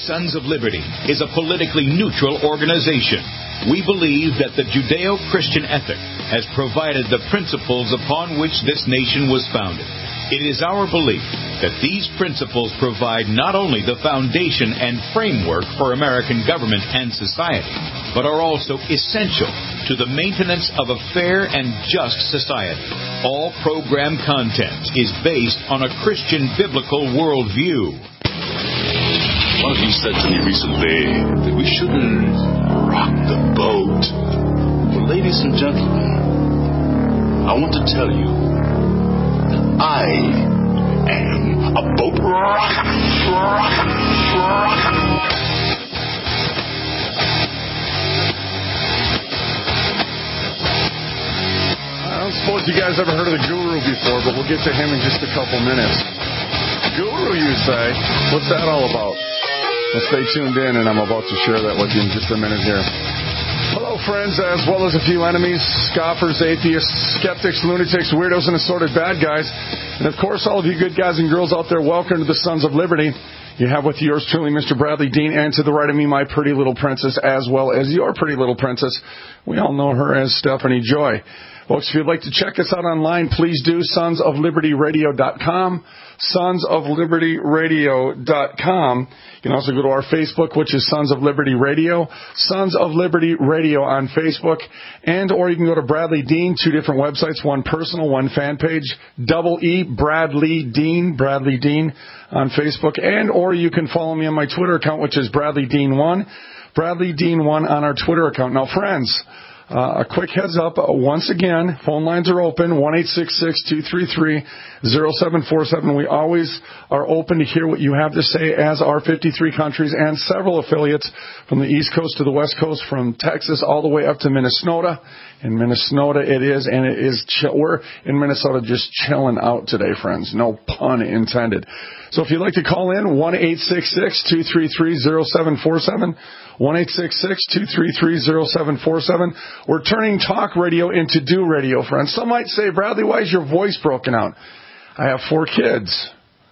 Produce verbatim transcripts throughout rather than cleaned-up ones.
Sons of Liberty is a politically neutral organization. We believe that the Judeo-Christian ethic has provided the principles upon which this nation was founded. It is our belief that these principles provide not only the foundation and framework for American government and society, but are also essential to the maintenance of a fair and just society. All program content is based on a Christian biblical worldview. One of you said to me recently that we shouldn't rock the boat. Well, ladies and gentlemen, I want to tell you that I am a boat rocker. rocker, rocker. I don't suppose you guys ever heard of the Guru before, but we'll get to him in just a couple minutes. Guru, you say? What's that all about? Well, stay tuned in, and I'm about to share that with you in just a minute here. Hello, friends, as well as a few enemies, scoffers, atheists, skeptics, lunatics, weirdos, and assorted bad guys. And, of course, all of you good guys and girls out there, welcome to the Sons of Liberty. You have with yours truly, Mister Bradley Dean, and to the right of me, my pretty little princess, as well as your pretty little princess. We all know her as Stephanie Joy. Folks, if you'd like to check us out online, please do sons of liberty radio dot com, sons of liberty radio dot com. You can also go to our Facebook, which is Sons of Liberty Radio, Sons of Liberty Radio on Facebook, and or you can go to Bradley Dean, two different websites, one personal, one fan page, double E, Bradley Dean, Bradley Dean on Facebook, and or you can follow me on my Twitter account, which is Bradley Dean one, Bradley Dean one on our Twitter account. Now, friends, Uh, a quick heads up, uh, once again, phone lines are open, one eight six six, two three three, zero seven four seven. We always are open to hear what you have to say, as are fifty-three countries and several affiliates from the East Coast to the West Coast, from Texas all the way up to Minnesota. In Minnesota it is, and it is, ch- we're in Minnesota just chilling out today, friends. No pun intended. So if you'd like to call in, one eight six six, two three three, zero seven four seven, one eight six six, two three three, zero seven four seven. We're turning talk radio into do radio, friends. Some might say, Bradley, why is your voice broken out? I have four kids.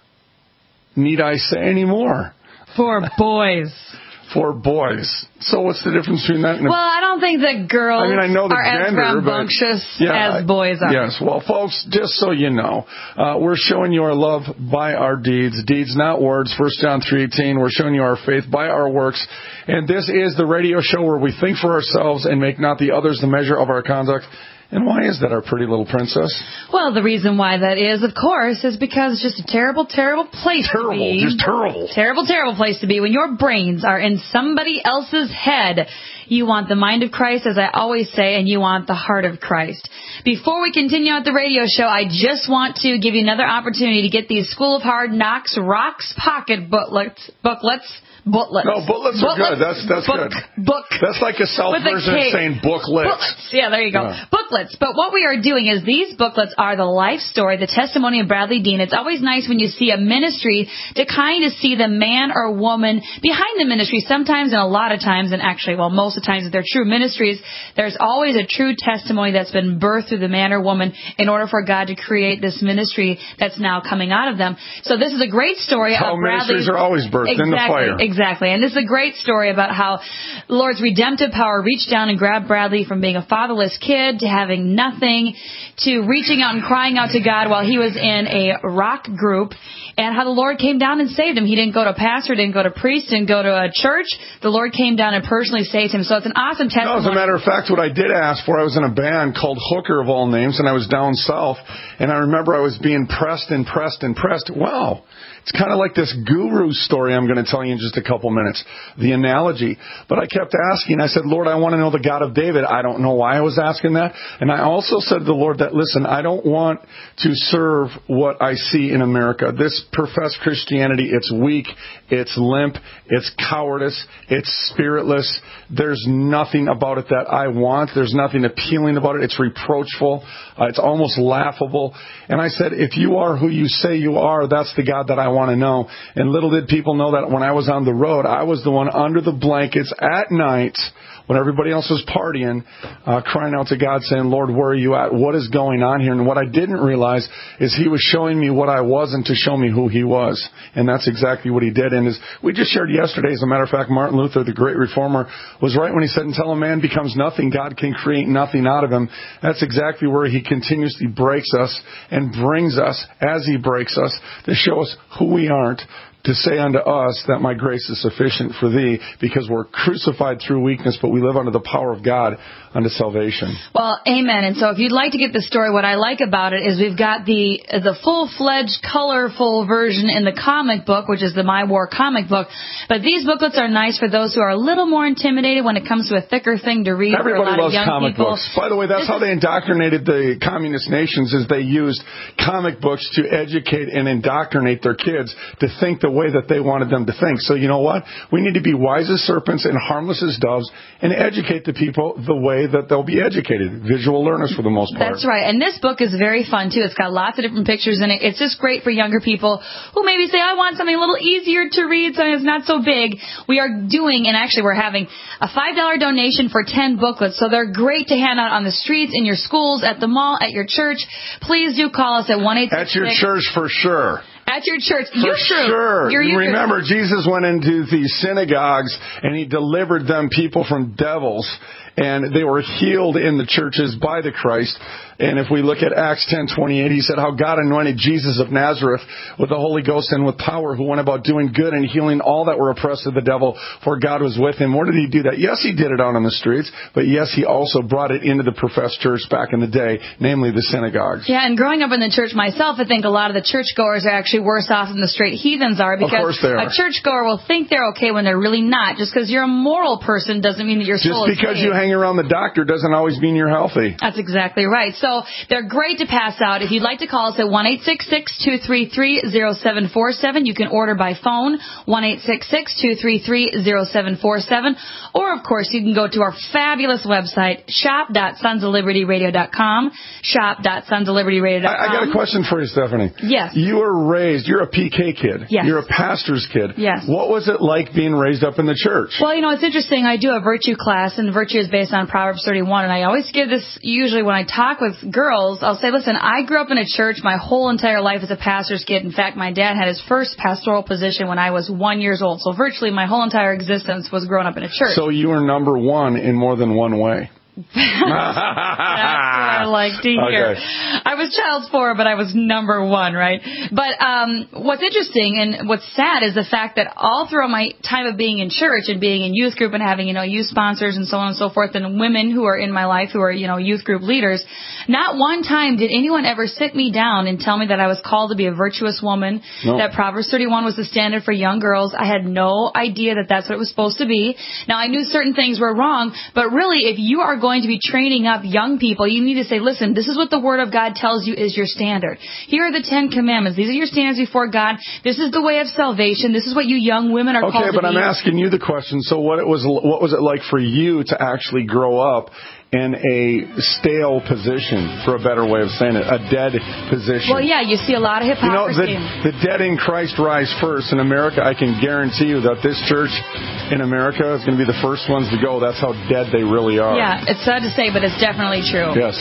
Need I say any more? Four boys. Four boys. So what's the difference between that and a... Well, I don't think that girls I mean, I know the are gender, as rambunctious but, yeah, as boys are. Yes. Well, folks, just so you know, uh, we're showing you our love by our deeds. Deeds, not words. First John three eighteen. We're showing you our faith by our works. And this is the radio show where we think for ourselves and make not the others the measure of our conduct. And why is that, our pretty little princess? Well, the reason why that is, of course, is because it's just a terrible, terrible place terrible, to be. Just terrible. Terrible, terrible place to be when your brains are in somebody else's head. You want the mind of Christ, as I always say, and you want the heart of Christ. Before we continue out the radio show, I just want to give you another opportunity to get these School of Hard Knocks Rocks pocket booklets. booklets Booklets. No, booklets are good. That's that's book, good. Book. That's like a South version of saying booklets. Booklets. Yeah, there you go. Yeah. Booklets. But what we are doing is these booklets are the life story, the testimony of Bradley Dean. It's always nice when you see a ministry to kind of see the man or woman behind the ministry. Sometimes and a lot of times, and actually, well, most of the times, if they're true ministries, there's always a true testimony that's been birthed through the man or woman in order for God to create this ministry that's now coming out of them. So this is a great story how of Bradley's... ministries are always birthed exactly, in the fire. Exactly. And this is a great story about how the Lord's redemptive power reached down and grabbed Bradley from being a fatherless kid to having nothing to reaching out and crying out to God while he was in a rock group, and how the Lord came down and saved him. He didn't go to a pastor, didn't go to a priest, didn't go to a church. The Lord came down and personally saved him. So it's an awesome testimony. No, as a matter of fact, what I did ask for, I was in a band called Hooker of all names, and I was down south, and I remember I was being pressed and pressed and pressed. Wow. It's kind of like this guru story I'm going to tell you in just a couple minutes, the analogy. But I kept asking. I said, Lord, I want to know the God of David. I don't know why I was asking that. And I also said to the Lord that, listen, I don't want to serve what I see in America. This professed Christianity, it's weak, it's limp, it's cowardice, it's spiritless. There's nothing about it that I want. There's nothing appealing about it. It's reproachful. Uh, it's almost laughable. And I said, if you are who you say you are, that's the God that I want to know. And little did people know that when I was on the road, I was the one under the blankets at night when everybody else was partying, uh, crying out to God, saying, Lord, where are you at? What is going on here? And what I didn't realize is he was showing me what I wasn't to show me who he was. And that's exactly what he did. And as we just shared yesterday, as a matter of fact, Martin Luther, the great reformer, was right when he said, until a man becomes nothing, God can create nothing out of him. That's exactly where he continuously breaks us and brings us, as he breaks us, to show us who we aren't, to say unto us that my grace is sufficient for thee, because we're crucified through weakness, but we live under the power of God unto salvation. Well, amen. And so if you'd like to get the story, what I like about it is we've got the the full-fledged, colorful version in the comic book, which is the My War comic book. But these booklets are nice for those who are a little more intimidated when it comes to a thicker thing to read. Everybody for a lot loves of young comic people. books. By the way, that's how they indoctrinated the communist nations, is they used comic books to educate and indoctrinate their kids to think the way that they wanted them to think. So you know what? We need to be wise as serpents and harmless as doves and educate the people the way that they'll be educated. Visual learners for the most part. That's right. And this book is very fun, too. It's got lots of different pictures in it. It's just great for younger people who maybe say, I want something a little easier to read, something that's not so big. We are doing, and actually we're having a five dollar donation for ten booklets. So they're great to hand out on the streets, in your schools, at the mall, at your church. Please do call us at one eight six six. At your church for sure. At your church. For youth group. sure. Your youth Remember, group. Jesus went into the synagogues and he delivered them people from devils. And they were healed in the churches by the Christ. And if we look at Acts ten twenty-eight, he said how God anointed Jesus of Nazareth with the Holy Ghost and with power, who went about doing good and healing all that were oppressed of the devil, for God was with him. Where did he do that? Yes, he did it out on the streets, but yes, he also brought it into the professed church back in the day, namely the synagogues. Yeah, and growing up in the church myself, I think a lot of the churchgoers are actually worse off than the straight heathens are, because of course they are. A churchgoer will think they're okay when they're really not. Just because you're a moral person doesn't mean that your soul is Just because saved. you hang around the doctor doesn't always mean you're healthy. That's exactly right. So they're great to pass out. If you'd like to call us at one eight six six, two three three, zero seven four seven, you can order by phone, one eight six six, two three three, zero seven four seven, or of course you can go to our fabulous website, shop dot sons of liberty radio dot com, shop dot sons of liberty radio dot com. I, I got a question for you, Stephanie. Yes. You were raised, you're a P K kid. Yes. You're a pastor's kid. Yes. What was it like being raised up in the church? Well, you know, it's interesting. I do a virtue class, and virtue is based on Proverbs thirty-one, and I always give this, usually when I talk with girls, I'll say, listen, I grew up in a church my whole entire life as a pastor's kid. In fact, my dad had his first pastoral position when I was one years old, so virtually my whole entire existence was growing up in a church. So you were number one in more than one way. That's what I like to hear. Okay. I was child's four, but I was number one, right? But um, what's interesting and what's sad is the fact that all throughout my time of being in church and being in youth group and having, you know, youth sponsors and so on and so forth, and women who are in my life who are, you know, youth group leaders, not one time did anyone ever sit me down and tell me that I was called to be a virtuous woman, no. that Proverbs thirty-one was the standard for young girls. I had no idea that that's what it was supposed to be. Now, I knew certain things were wrong, but really, if you are going to be training up young people, you need to say, listen, this is what the Word of God tells you is your standard. Here are the Ten Commandments. These are your standards before God. This is the way of salvation. This is what you young women are okay, called to be. Okay, but I'm asking you the question. So what it was, what was it like for you to actually grow up in a stale position, for a better way of saying it, a dead position? Well, yeah, you see a lot of hypocrisy. You know, the, the dead in Christ rise first. In America, I can guarantee you that this church in America is going to be the first ones to go. That's how dead they really are. Yeah, it's sad to say, but it's definitely true. Yes.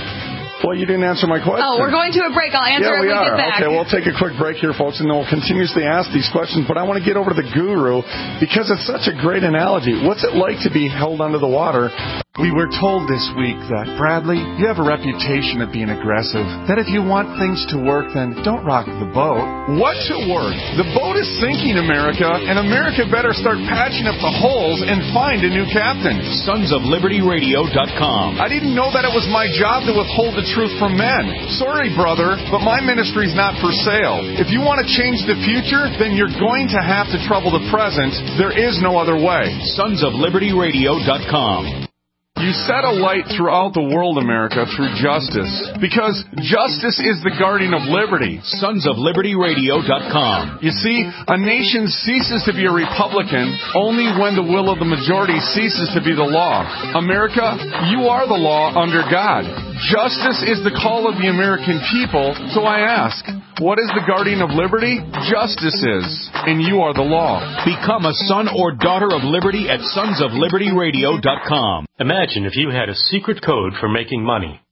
Well, you didn't answer my question. Oh, we're going to a break. I'll answer yeah, it we when we are. get back. Okay, we'll take a quick break here, folks, and then we'll continuously ask these questions. But I want to get over to the guru because it's such a great analogy. What's it like to be held under the water? We were told this week that, Bradley, you have a reputation of being aggressive, that if you want things to work, then don't rock the boat. What to work? The boat is sinking, America, and America better start patching up the holes and find a new captain. sons of liberty radio dot com. I didn't know that it was my job to withhold the truth from men. Sorry, brother, but my ministry's not for sale. If you want to change the future, then you're going to have to trouble the present. There is no other way. sons of liberty radio dot com. You set a light throughout the world, America, through justice. Because justice is the guardian of liberty. sons of liberty radio dot com. You see, a nation ceases to be a republican only when the will of the majority ceases to be the law. America, you are the law under God. Justice is the call of the American people, so I ask, What is the guardian of liberty? Justice is, and you are the law. Become a son or daughter of liberty at sons of liberty radio dot com. Imagine if you had a secret code for making money.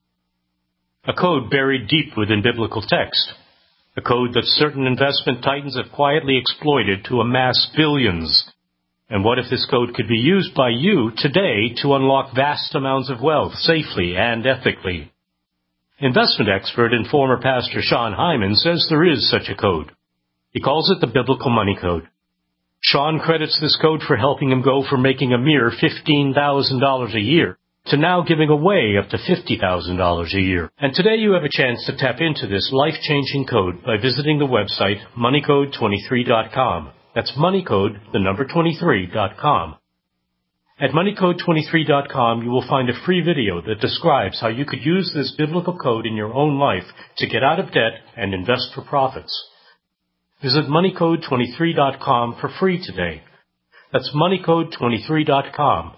A code buried deep within biblical text. A code that certain investment titans have quietly exploited to amass billions. And what if this code could be used by you today to unlock vast amounts of wealth safely and ethically? Investment expert and former pastor Sean Hyman says there is such a code. He calls it the Biblical Money Code. Sean credits this code for helping him go from making a mere fifteen thousand dollars a year to now giving away up to fifty thousand dollars a year. And today you have a chance to tap into this life-changing code by visiting the website money code twenty-three dot com. That's moneycode, the number twenty-three dot com. At money code twenty-three dot com, you will find a free video that describes how you could use this biblical code in your own life to get out of debt and invest for profits. Visit money code twenty-three dot com for free today. That's money code twenty-three dot com.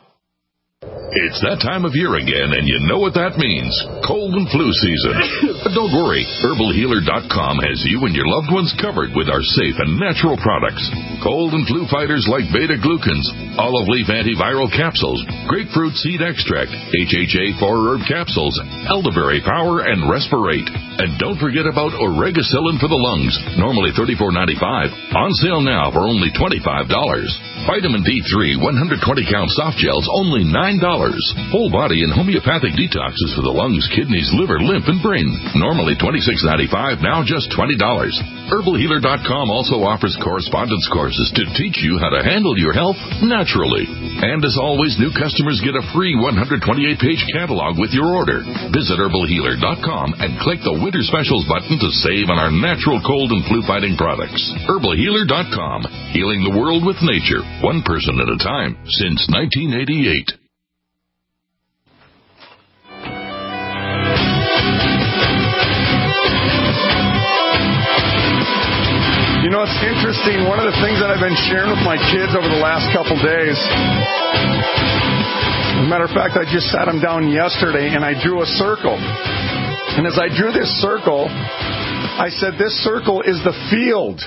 It's that time of year again, and you know what that means. Cold and flu season. But don't worry, herbal healer dot com has you and your loved ones covered with our safe and natural products. Cold and flu fighters like beta-glucans, olive leaf antiviral capsules, grapefruit seed extract, H H A four herb capsules, elderberry power, and respirate. And don't forget about oregacillin for the lungs, normally thirty-four ninety-five, on sale now for only twenty-five dollars. Vitamin D three one hundred twenty count soft gels, only nine dollars. Whole body and homeopathic detoxes for the lungs, kidneys, liver, lymph, and brain, normally twenty-six ninety-five, now just twenty dollars. herbal healer dot com also offers correspondence courses to teach you how to handle your health naturally. And as always, new customers get a free one hundred twenty-eight page catalog with your order. Visit herbal healer dot com and click the Winter Specials button to save on our natural cold and flu fighting products. herbal healer dot com, healing the world with nature, one person at a time, since nineteen eighty-eight. You know, it's interesting. One of the things that I've been sharing with my kids over the last couple days, as a matter of fact, I just sat them down yesterday and I drew a circle. And as I drew this circle, I said, this circle is the field.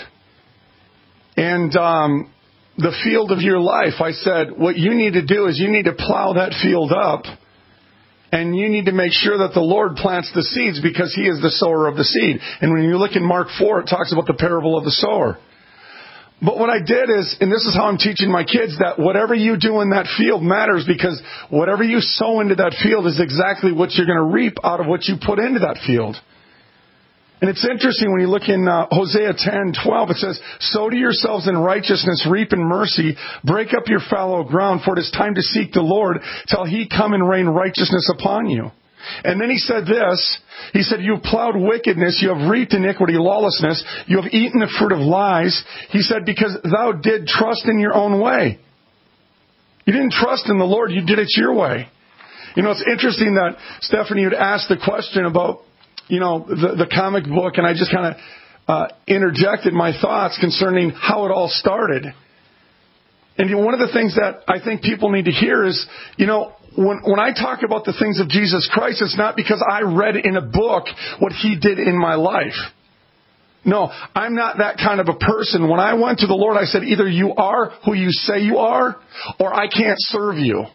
And um, the field of your life. I said, what you need to do is you need to plow that field up. And you need to make sure that the Lord plants the seeds because He is the sower of the seed. And when you look in Mark four, it talks about the parable of the sower. But what I did is, and this is how I'm teaching my kids, that whatever you do in that field matters because whatever you sow into that field is exactly what you're going to reap out of what you put into that field. And it's interesting when you look in uh, Hosea ten twelve, it says, sow to yourselves in righteousness, reap in mercy, break up your fallow ground, for it is time to seek the Lord till He come and rain righteousness upon you. And then He said this, He said, you have plowed wickedness, you have reaped iniquity, lawlessness, you have eaten the fruit of lies. He said, because thou did trust in your own way. You didn't trust in the Lord, you did it your way. You know, it's interesting that Stephanie had asked the question about, you know, the, the comic book, and I just kind of uh, interjected my thoughts concerning how it all started. And you know, one of the things that I think people need to hear is, you know, when, when I talk about the things of Jesus Christ, it's not because I read in a book what He did in my life. No, I'm not that kind of a person. When I went to the Lord, I said, either you are who you say you are, or I can't serve you.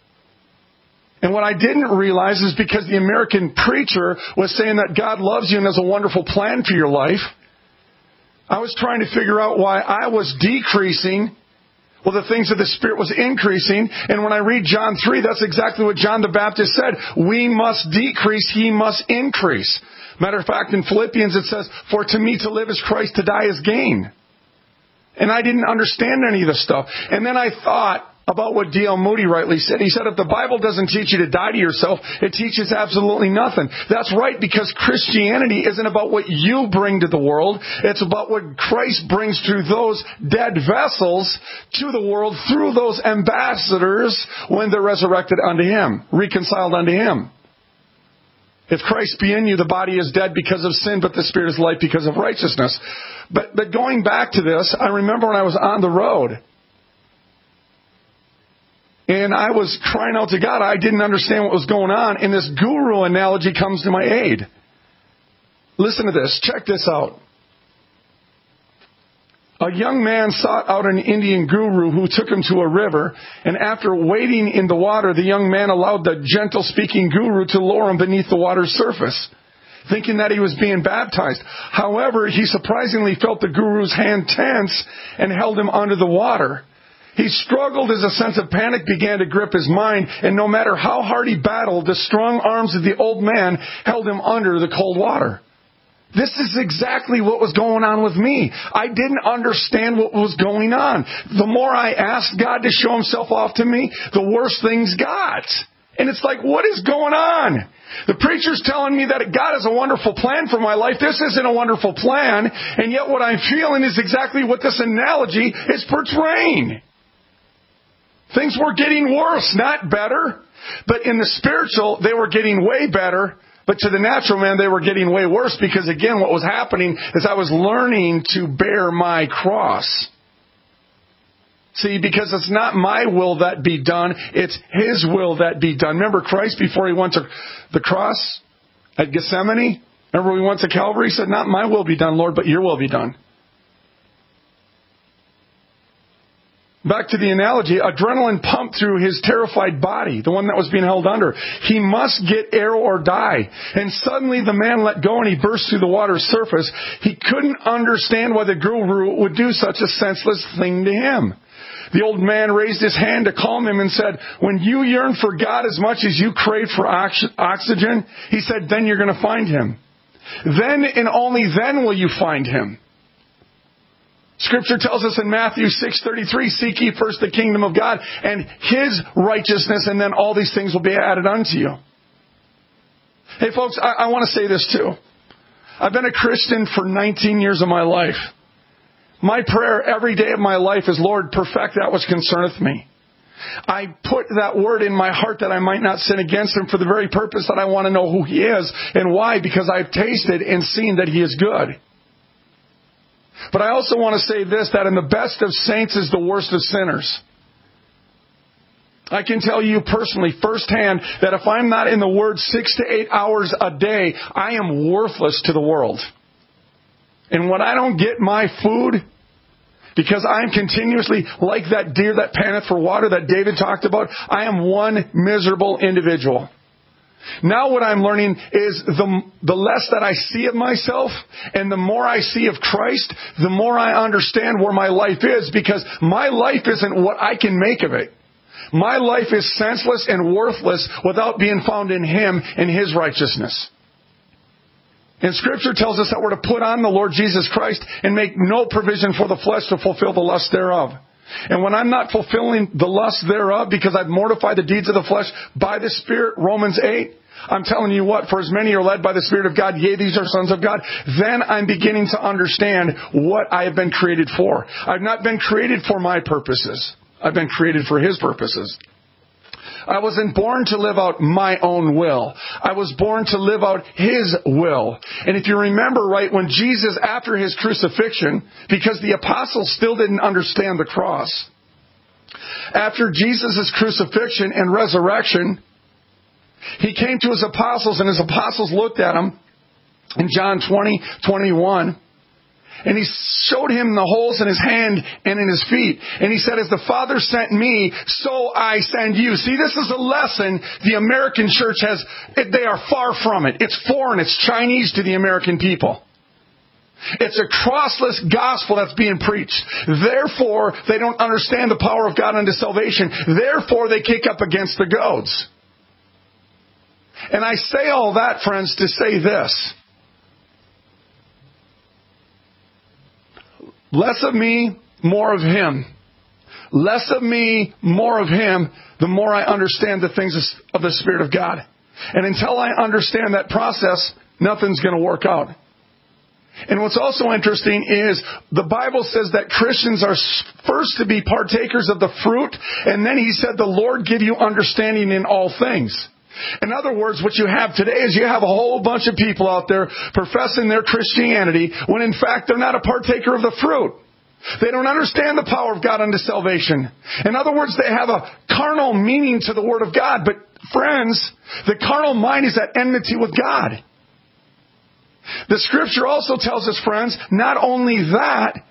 And what I didn't realize is because the American preacher was saying that God loves you and has a wonderful plan for your life, I was trying to figure out why I was decreasing while the things of the Spirit was increasing. And when I read John three, that's exactly what John the Baptist said. We must decrease, He must increase. Matter of fact, in Philippians it says, for to me to live is Christ, to die is gain. And I didn't understand any of this stuff. And then I thought about what D L Moody rightly said. He said, if the Bible doesn't teach you to die to yourself, it teaches absolutely nothing. That's right, because Christianity isn't about what you bring to the world. It's about what Christ brings through those dead vessels to the world through those ambassadors when they're resurrected unto Him, reconciled unto Him. If Christ be in you, the body is dead because of sin, but the Spirit is life because of righteousness. But, but going back to this, I remember when I was on the road, and I was crying out to God. I didn't understand what was going on. And this guru analogy comes to my aid. Listen to this. Check this out. A young man sought out an Indian guru who took him to a river, and after wading in the water, the young man allowed the gentle-speaking guru to lower him beneath the water's surface, thinking that he was being baptized. However, he surprisingly felt the guru's hand tense and held him under the water. He struggled as a sense of panic began to grip his mind, and no matter how hard he battled, the strong arms of the old man held him under the cold water. This is exactly what was going on with me. I didn't understand what was going on. The more I asked God to show himself off to me, the worse things got. And it's like, what is going on? The preacher's telling me that God has a wonderful plan for my life. This isn't a wonderful plan. And yet what I'm feeling is exactly what this analogy is portraying. Things were getting worse, not better. But in the spiritual, they were getting way better. But to the natural man, they were getting way worse because, again, what was happening is I was learning to bear my cross. See, because it's not my will that be done, it's His will that be done. Remember Christ before He went to the cross at Gethsemane? Remember when He went to Calvary? He said, not my will be done, Lord, but your will be done. Back to the analogy, adrenaline pumped through his terrified body, the one that was being held under. He must get air or die. And suddenly the man let go and he burst through the water's surface. He couldn't understand why the guru would do such a senseless thing to him. The old man raised his hand to calm him and said, when you yearn for God as much as you crave for oxygen, he said, then you're going to find Him. Then and only then will you find Him. Scripture tells us in Matthew six thirty-three, seek ye first the kingdom of God and His righteousness, and then all these things will be added unto you. Hey folks, I, I want to say this too. I've been a Christian for nineteen years of my life. My prayer every day of my life is, Lord, perfect that which concerneth me. I put that word in my heart that I might not sin against Him for the very purpose that I want to know who He is. And why? Because I've tasted and seen that He is good. But I also want to say this, that in the best of saints is the worst of sinners. I can tell you personally, firsthand, that if I'm not in the Word six to eight hours a day, I am worthless to the world. And when I don't get my food, because I'm continuously like that deer that panteth for water that David talked about, I am one miserable individual. Now what I'm learning is the, the less that I see of myself and the more I see of Christ, the more I understand where my life is, because my life isn't what I can make of it. My life is senseless and worthless without being found in Him and His righteousness. And Scripture tells us that we're to put on the Lord Jesus Christ and make no provision for the flesh to fulfill the lust thereof. And when I'm not fulfilling the lust thereof because I've mortified the deeds of the flesh by the Spirit, Romans eight, I'm telling you what, for as many are led by the Spirit of God, yea, these are sons of God, then I'm beginning to understand what I have been created for. I've not been created for my purposes. I've been created for His purposes. I wasn't born to live out my own will. I was born to live out His will. And if you remember right, when Jesus, after His crucifixion, because the apostles still didn't understand the cross, after Jesus' crucifixion and resurrection, He came to His apostles, and His apostles looked at Him in John twenty, twenty-one. And He showed Him the holes in His hand and in His feet. And He said, as the Father sent me, so I send you. See, this is a lesson the American church has. They are far from it. It's foreign. It's Chinese to the American people. It's a crossless gospel that's being preached. Therefore, they don't understand the power of God unto salvation. Therefore, they kick up against the goads. And I say all that, friends, to say this. Less of me, more of Him. Less of me, more of Him, the more I understand the things of the Spirit of God. And until I understand that process, nothing's going to work out. And what's also interesting is the Bible says that Christians are first to be partakers of the fruit, and then He said, the Lord give you understanding in all things. In other words, what you have today is you have a whole bunch of people out there professing their Christianity when in fact they're not a partaker of the fruit. They don't understand the power of God unto salvation. In other words, they have a carnal meaning to the Word of God. But friends, the carnal mind is at enmity with God. The Scripture also tells us, friends, not only that,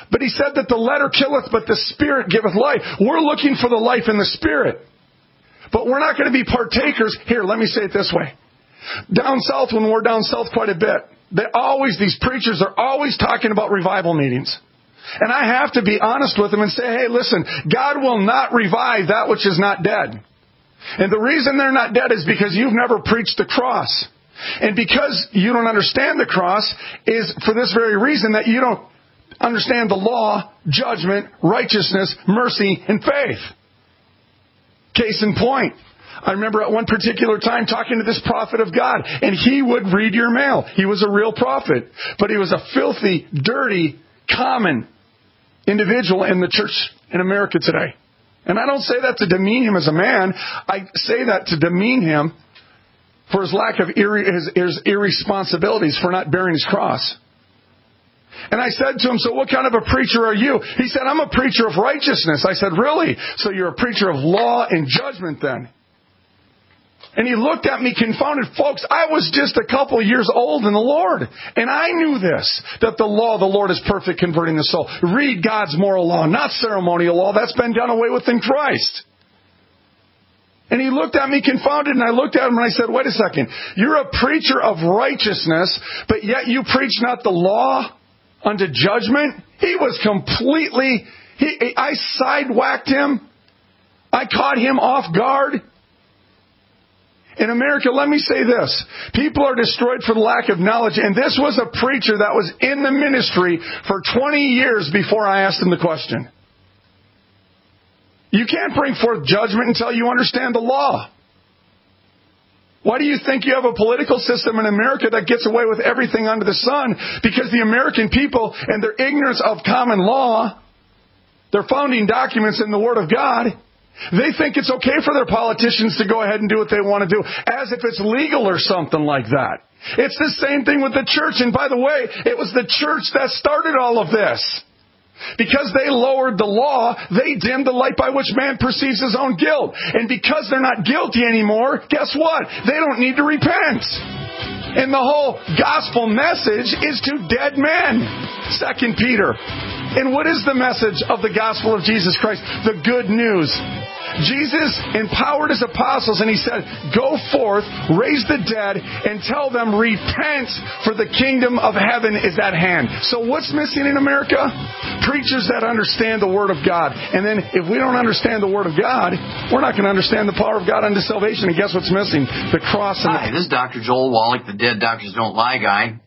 But he said that the letter killeth, but the Spirit giveth life. We're looking for the life in the Spirit. But we're not going to be partakers. Here, let me say it this way. Down south, when we're down south quite a bit, they always, these preachers are always talking about revival meetings. And I have to be honest with them and say, hey, listen, God will not revive that which is not dead. And the reason they're not dead is because you've never preached the cross. And because you don't understand the cross is for this very reason, that you don't understand the law, judgment, righteousness, mercy, and faith. Case in point, I remember at one particular time talking to this prophet of God, and he would read your mail. He was a real prophet, but he was a filthy, dirty, common individual in the church in America today. And I don't say that to demean him as a man. I say that to demean him for his lack of irre- his, his irresponsibilities for not bearing his cross. And I said to him, so what kind of a preacher are you? He said, I'm a preacher of righteousness. I said, really? So you're a preacher of law and judgment then? And he looked at me confounded. Folks, I was just a couple of years old in the Lord. And I knew this, that the law of the Lord is perfect, converting the soul. Read God's moral law, not ceremonial law. That's been done away with in Christ. And he looked at me confounded, and I looked at him and I said, wait a second. You're a preacher of righteousness, but yet you preach not the law unto judgment? He was completely, he, I sidewhacked him. I caught him off guard. In America, let me say this. People are destroyed for the lack of knowledge. And this was a preacher that was in the ministry for twenty years before I asked him the question. You can't bring forth judgment until you understand the law. Why do you think you have a political system in America that gets away with everything under the sun? Because the American people and their ignorance of common law, their founding documents in the Word of God, they think it's okay for their politicians to go ahead and do what they want to do, as if it's legal or something like that. It's the same thing with the church. And by the way, it was the church that started all of this. Because they lowered the law, they dimmed the light by which man perceives his own guilt. And because they're not guilty anymore, guess what? They don't need to repent. And the whole gospel message is to dead men. Second Peter. And what is the message of the gospel of Jesus Christ? The good news. Jesus empowered his apostles and he said, go forth, raise the dead, and tell them, repent, for the kingdom of heaven is at hand. So what's missing in America? Preachers that understand the Word of God. And then if we don't understand the Word of God, we're not going to understand the power of God unto salvation. And guess what's missing? The cross. And Hi, the... this is Doctor Joel Wallach, the Dead Doctors Don't Lie guy.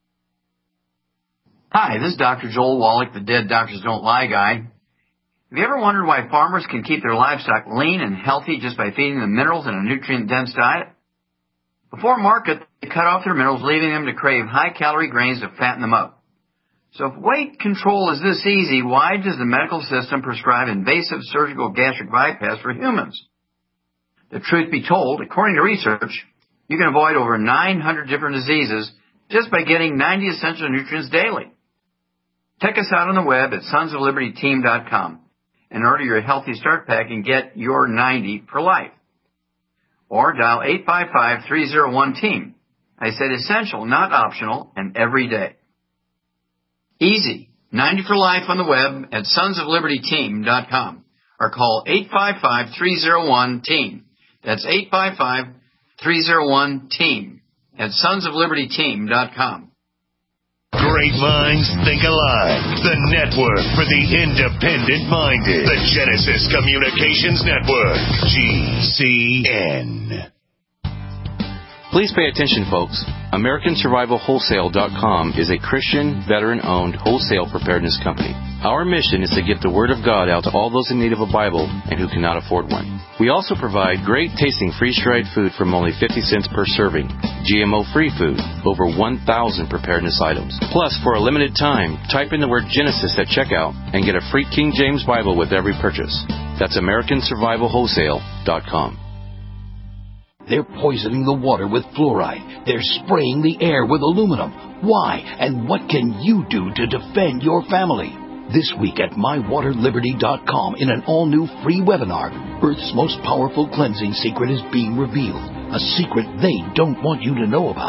Hi, this is Doctor Joel Wallach, the Dead Doctors Don't Lie guy. Have you ever wondered why farmers can keep their livestock lean and healthy just by feeding them minerals in a nutrient-dense diet? Before market, they cut off their minerals, leaving them to crave high-calorie grains to fatten them up. So if weight control is this easy, why does the medical system prescribe invasive surgical gastric bypass for humans? The truth be told, according to research, you can avoid over nine hundred different diseases just by getting ninety essential nutrients daily. Check us out on the web at sons of liberty team dot com. And order your Healthy Start Pack and get your ninety for life. Or dial eight five five, three oh one, team. I said essential, not optional, and every day. Easy. ninety for life on the web at sons of liberty team dot com. Or call eight five five, three oh one, team. That's eight five five, three oh one, team at sons of liberty team dot com. Great minds think alike. The network for the independent-minded. The Genesis Communications Network. G C N. Please pay attention, folks. American Survival Wholesale dot com is a Christian, veteran-owned wholesale preparedness company. Our mission is to get the Word of God out to all those in need of a Bible and who cannot afford one. We also provide great tasting freeze-dried food from only fifty cents per serving, G M O-free food, over one thousand preparedness items. Plus, for a limited time, type in the word Genesis at checkout and get a free King James Bible with every purchase. That's American Survival Wholesale dot com. They're poisoning the water with fluoride. They're spraying the air with aluminum. Why? And what can you do to defend your family? This week at my water liberty dot com, in an all-new free webinar, Earth's most powerful cleansing secret is being revealed. A secret they don't want you to know about.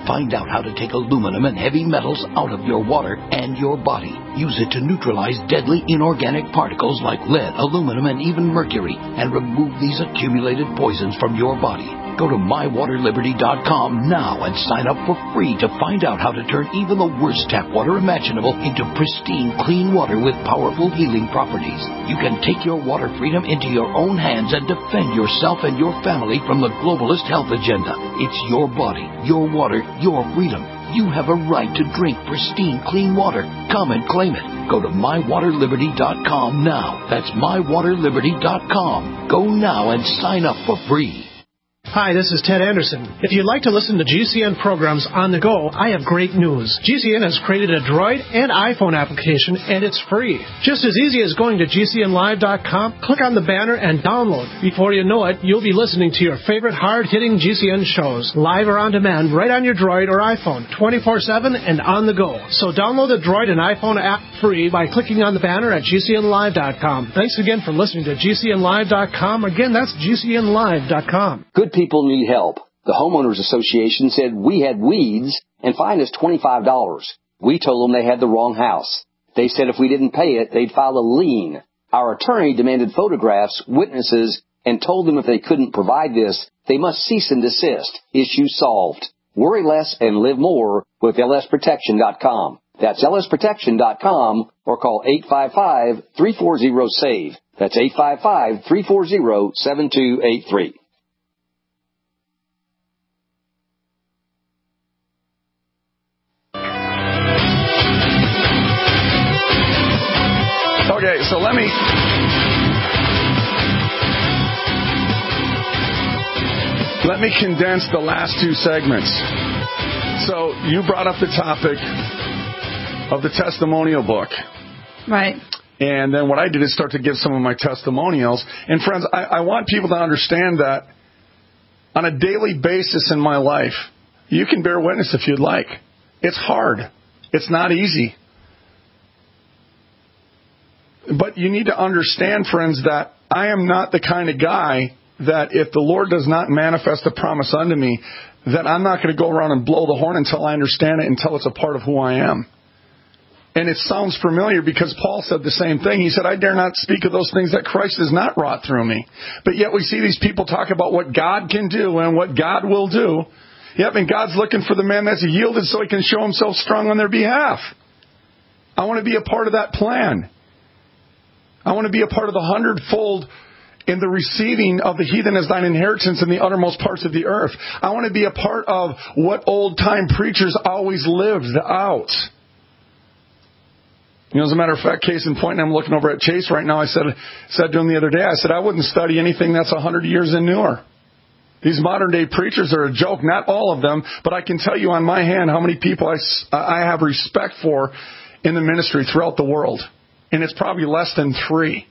Find out how to take aluminum and heavy metals out of your water and your body. Use it to neutralize deadly inorganic particles like lead, aluminum, and even mercury, and remove these accumulated poisons from your body. Go to my water liberty dot com now and sign up for free to find out how to turn even the worst tap water imaginable into pristine, clean water with powerful healing properties. You can take your water freedom into your own hands and defend yourself and your family from the globalist health agenda. It's your body, your water, your freedom. You have a right to drink pristine, clean water. Come and claim it. Go to my water liberty dot com now. That's my water liberty dot com. Go now and sign up for free. Hi, this is Ted Anderson. If you'd like to listen to G C N programs on the go, I have great news. G C N has created a Droid and iPhone application, and it's free. Just as easy as going to G C N live dot com, click on the banner, and download. Before you know it, you'll be listening to your favorite hard-hitting G C N shows, live or on demand, right on your Droid or iPhone, twenty-four seven and on the go. So download the Droid and iPhone app free by clicking on the banner at G C N live dot com. Thanks again for listening to G C N live dot com. Again, that's G C N live dot com. Good people need help. The Homeowners Association said we had weeds and fined us twenty-five dollars. We told them they had the wrong house. They said if we didn't pay it, they'd file a lien. Our attorney demanded photographs, witnesses, and told them if they couldn't provide this, they must cease and desist. Issue solved. Worry less and live more with L S protection dot com. That's L S protection dot com or call eight five five, three four zero, SAVE. That's eight five five, three four zero, seven two eight three. Okay, so let me let me condense the last two segments. So you brought up the topic of the testimonial book. Right. And then what I did is start to give some of my testimonials. And friends, I, I want people to understand that on a daily basis in my life, you can bear witness if you'd like. It's hard. It's not easy. But you need to understand, friends, that I am not the kind of guy that if the Lord does not manifest a promise unto me, that I'm not going to go around and blow the horn until I understand it, until it's a part of who I am. And it sounds familiar because Paul said the same thing. He said, I dare not speak of those things that Christ has not wrought through me. But yet we see these people talk about what God can do and what God will do. Yep, and God's looking for the man that's yielded so he can show himself strong on their behalf. I want to be a part of that plan. I want to be a part of the hundredfold in the receiving of the heathen as thine inheritance in the uttermost parts of the earth. I want to be a part of what old-time preachers always lived out. You know, as a matter of fact, case in point, and I'm looking over at Chase right now, I said, said to him the other day, I said, I wouldn't study anything that's one hundred years and newer. These modern-day preachers are a joke. Not all of them, but I can tell you on my hand how many people I, I have respect for in the ministry throughout the world. And it's probably less than three.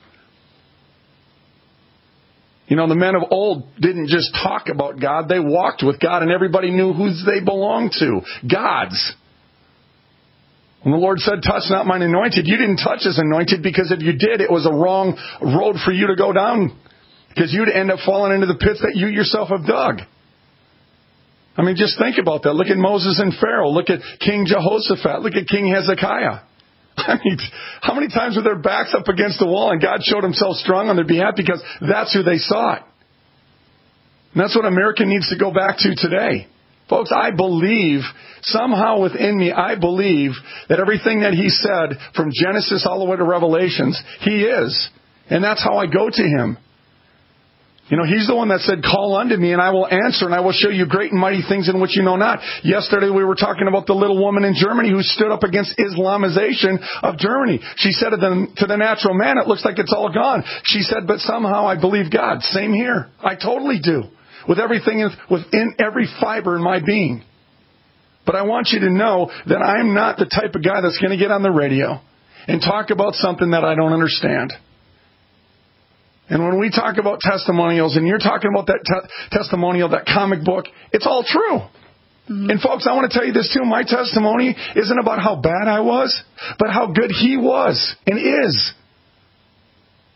You know, the men of old didn't just talk about God. They walked with God, and everybody knew who they belonged to. God's. When the Lord said, touch not mine anointed, you didn't touch his anointed because if you did, it was a wrong road for you to go down. Because you'd end up falling into the pits that you yourself have dug. I mean, just think about that. Look at Moses and Pharaoh. Look at King Jehoshaphat. Look at King Hezekiah. I mean, how many times were their backs up against the wall and God showed himself strong on their behalf because that's who they sought. And that's what America needs to go back to today. Folks, I believe, somehow within me, I believe that everything that he said from Genesis all the way to Revelations, he is. And that's how I go to him. You know, he's the one that said, call unto me and I will answer and I will show you great and mighty things in which you know not. Yesterday we were talking about the little woman in Germany who stood up against Islamization of Germany. She said to the, to the natural man, it looks like it's all gone. She said, but somehow I believe God. Same here. I totally do. With everything within every fiber in my being. But I want you to know that I'm not the type of guy that's going to get on the radio and talk about something that I don't understand. And when we talk about testimonials, and you're talking about that te- testimonial, that comic book, it's all true. Mm-hmm. And folks, I want to tell you this too. My testimony isn't about how bad I was, but how good he was and is.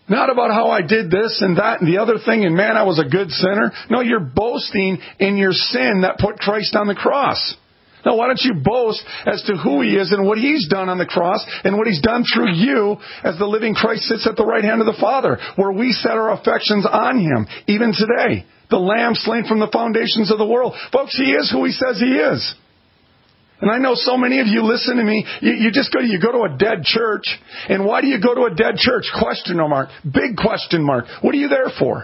Not about how I did this and that and the other thing, and man, I was a good sinner. No, you're boasting in your sin that put Christ on the cross. Now, why don't you boast as to who He is and what He's done on the cross and what He's done through you as the living Christ sits at the right hand of the Father, where we set our affections on Him, even today. The Lamb slain from the foundations of the world. Folks, He is who He says He is. And I know so many of you listen to me, you, you just go, you go to a dead church. And why do you go to a dead church? Question mark. Big question mark. What are you there for?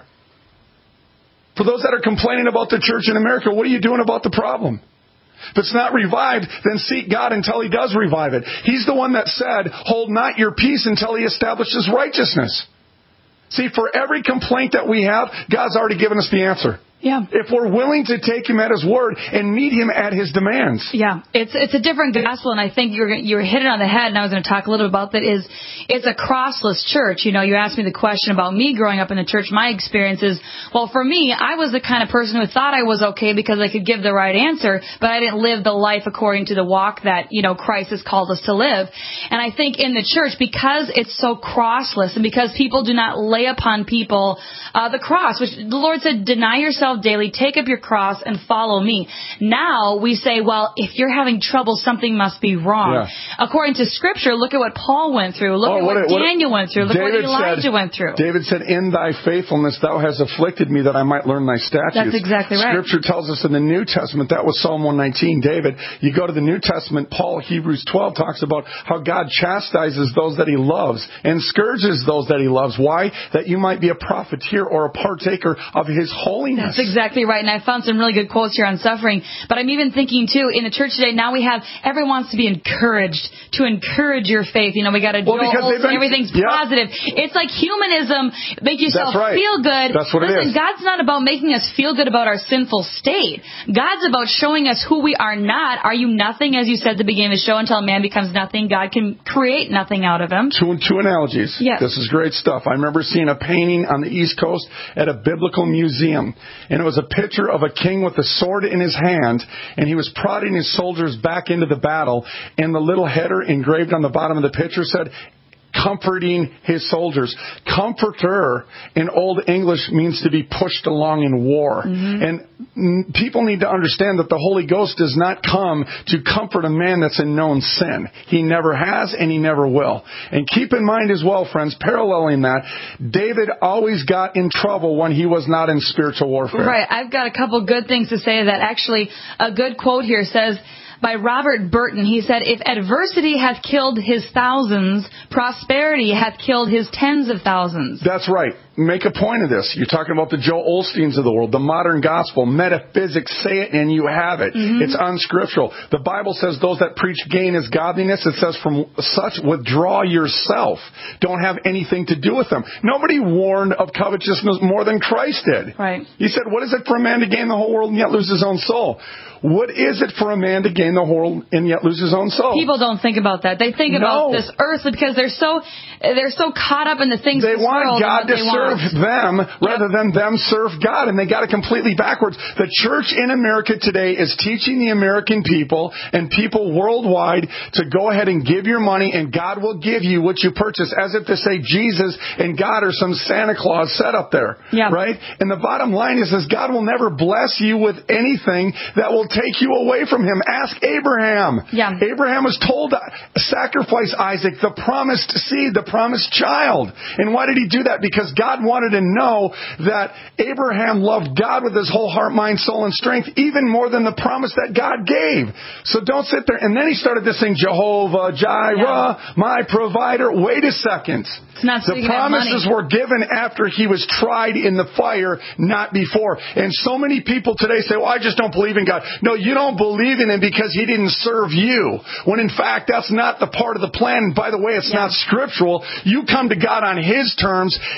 For those that are complaining about the church in America, what are you doing about the problem? If it's not revived, then seek God until He does revive it. He's the one that said, hold not your peace until He establishes righteousness. See, for every complaint that we have, God's already given us the answer. Yeah. If we're willing to take Him at His word and meet Him at His demands. Yeah. It's it's a different gospel, and I think you're you're hitting on the head, and I was going to talk a little bit about that, is it's a crossless church. You know, you asked me the question about me growing up in the church. My experience is, well, for me, I was the kind of person who thought I was okay because I could give the right answer, but I didn't live the life according to the walk that, you know, Christ has called us to live. And I think in the church, because it's so crossless, and because people do not lay upon people uh, the cross, which the Lord said, deny yourself daily, take up your cross and follow me. Now we say, well, if you're having trouble, something must be wrong. Yeah. According to Scripture, look at what Paul went through. Look oh, at what, what Daniel what, went through. Look David what Elijah said, went through. David said, in thy faithfulness thou hast afflicted me that I might learn thy statutes. That's exactly right. Scripture tells us in the New Testament, that was Psalm one nineteen, David. You go to the New Testament, Paul, Hebrews twelve, talks about how God chastises those that He loves and scourges those that He loves. Why? That you might be a profiteer or a partaker of His holiness. That's exactly right. And I found some really good quotes here on suffering. But I'm even thinking, too, in the church today, now we have, everyone wants to be encouraged, to encourage your faith. You know, we got to do well, been, everything's yeah. positive. It's like humanism, make yourself right. feel good. That's what Listen, it is. God's not about making us feel good about our sinful state. God's about showing us who we are not. Are you nothing, as you said at the beginning of the show, until a man becomes nothing? God can create nothing out of him. Two, two analogies. Yes. This is great stuff. I remember seeing a painting on the East Coast at a biblical museum. And it was a picture of a king with a sword in his hand, and he was prodding his soldiers back into the battle. And the little header engraved on the bottom of the picture said, comforting his soldiers. Comforter in Old English means to be pushed along in war. Mm-hmm. And people need to understand that the Holy Ghost does not come to comfort a man that's in known sin. He never has, and He never will. And keep in mind as well, friends, paralleling that, David always got in trouble when he was not in spiritual warfare. Right. I've got a couple good things to say to that. Actually, a good quote here says, by Robert Burton, he said, if adversity hath killed his thousands, prosperity hath killed his tens of thousands. That's right. Make a point of this. You're talking about the Joel Osteens of the world, the modern gospel, metaphysics, say it and you have it. Mm-hmm. It's unscriptural. The Bible says those that preach gain as godliness, it says from such withdraw yourself. Don't have anything to do with them. Nobody warned of covetousness more than Christ did. Right. He said, what is it for a man to gain the whole world and yet lose his own soul? What is it for a man to gain the whole world and yet lose his own soul? People don't think about that. They think about no. this earth because they're so they're so caught up in the things they of this want world God to they serve want. them rather yep. than them serve God, and they got it completely backwards. The church in America today is teaching the American people and people worldwide to go ahead and give your money and God will give you what you purchase, as if to say Jesus and God are some Santa Claus set up there. Yep. Right? And the bottom line is, is God will never bless you with anything that will take you away from Him. Ask Abraham. Yeah. Abraham was told to sacrifice Isaac, the promised seed, the promised child. And why did he do that? Because God wanted to know that Abraham loved God with his whole heart, mind, soul, and strength, even more than the promise that God gave. So don't sit there. And then he started to sing, Jehovah Jireh, yeah. my provider. Wait a second. It's not the promises were given after he was tried in the fire, not before. And so many people today say, well, I just don't believe in God. No, you don't believe in Him because He didn't serve you. When in fact, that's not the part of the plan. And by the way, it's yeah. not scriptural. You come to God on His terms. He is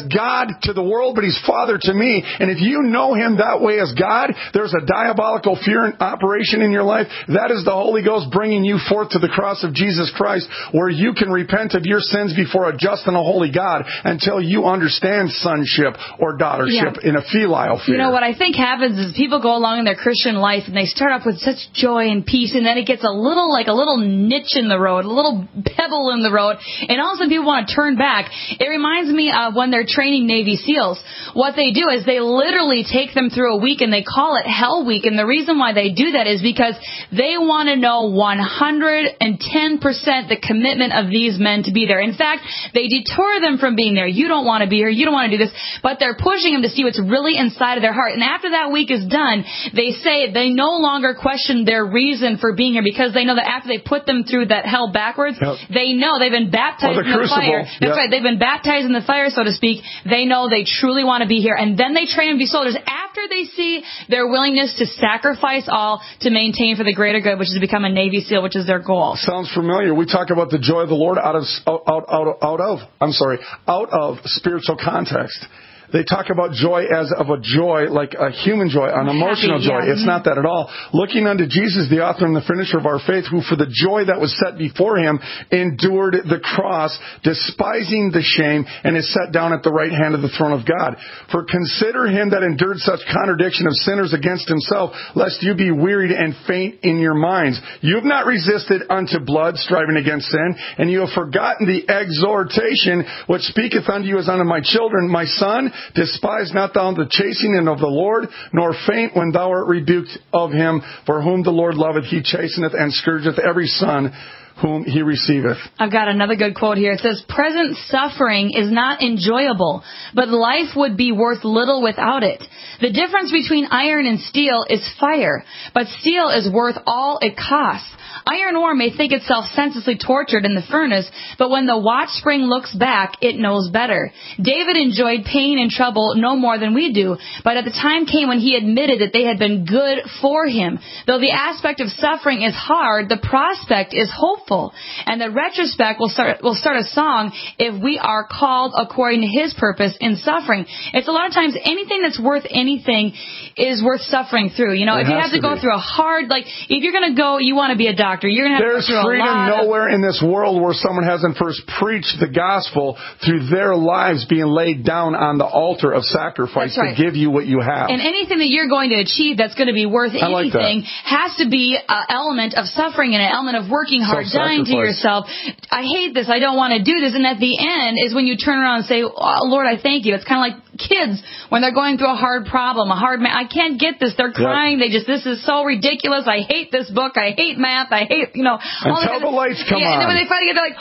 as God to the world, but He's Father to me. And if you know Him that way as God, there's a diabolical fear in operation in your life. That is the Holy Ghost bringing you forth to the cross of Jesus Christ, where you can repent of your sins before a just and a holy God until you understand sonship or daughtership yeah. in a filial fear. You know, what I think happens is people go along in their Christian life and they start off with such joy and peace, and then it gets a little like a little niche in the road, a little pebble in the road, and all of a sudden people want to turn back. It reminds me of when they're training Navy SEALs. What they do is they literally take them through a week, and they call it Hell Week, and the reason why they do that is because they want to know one hundred ten percent the commitment of these men to be there. In fact, they deter them from being there. You don't want to be here. You don't want to do this. But they're pushing them to see what's really inside of their heart. And after that week is done, they say they no longer question their reason for being here, because they know that after they put them through that hell backwards, yep. they know they've been baptized the in the crucible. fire. That's yep. right. They've been baptized in the fire, so to speak. They know they truly want to be here. And then they train them to be soldiers after they see their willingness to sacrifice all to maintain for the greater good, which is to become a Navy SEAL, which is their goal. Sounds familiar. We talk about the joy of the Lord out of out out out of I'm sorry out of spiritual context. They talk about joy as of a joy, like a human joy, an emotional Happy, joy. yeah. It's not that at all. Looking unto Jesus, the author and the finisher of our faith, who for the joy that was set before Him endured the cross, despising the shame, and is set down at the right hand of the throne of God. For consider Him that endured such contradiction of sinners against Himself, lest you be wearied and faint in your minds. You have not resisted unto blood, striving against sin, and you have forgotten the exhortation which speaketh unto you as unto my children. My son, despise not thou the chastening of the Lord, nor faint when thou art rebuked of Him. For whom the Lord loveth, He chasteneth and scourgeth every son whom He receiveth. I've got another good quote here. It says, present suffering is not enjoyable, but life would be worth little without it. The difference between iron and steel is fire, but steel is worth all it costs. Iron ore may think itself senselessly tortured in the furnace, but when the watch spring looks back, it knows better. David enjoyed pain and trouble no more than we do, but at the time came when he admitted that they had been good for him. Though the aspect of suffering is hard, the prospect is hopeful. And the retrospect will start, will start a song if we are called according to His purpose in suffering. It's a lot of times anything that's worth anything is worth suffering through. You know, it if you have to, to go through a hard, like, if you're going to go, you want to be a doctor, you're going to have There's to go through a lot freedom nowhere of, in this world where someone hasn't first preached the gospel through their lives being laid down on the altar of sacrifice right. to give you what you have. And anything that you're going to achieve that's going to be worth I anything like has to be an element of suffering and an element of working hard, dying to yourself. I hate this. I don't want to do this. And at the end is when you turn around and say, oh, Lord, I thank you. It's kind of like kids when they're going through a hard problem, a hard math. I can't get this. They're crying. Yep. They just, this is so ridiculous. I hate this book. I hate math. I hate, you know. Until the lights come yeah, on. And then when they finally get, they're like,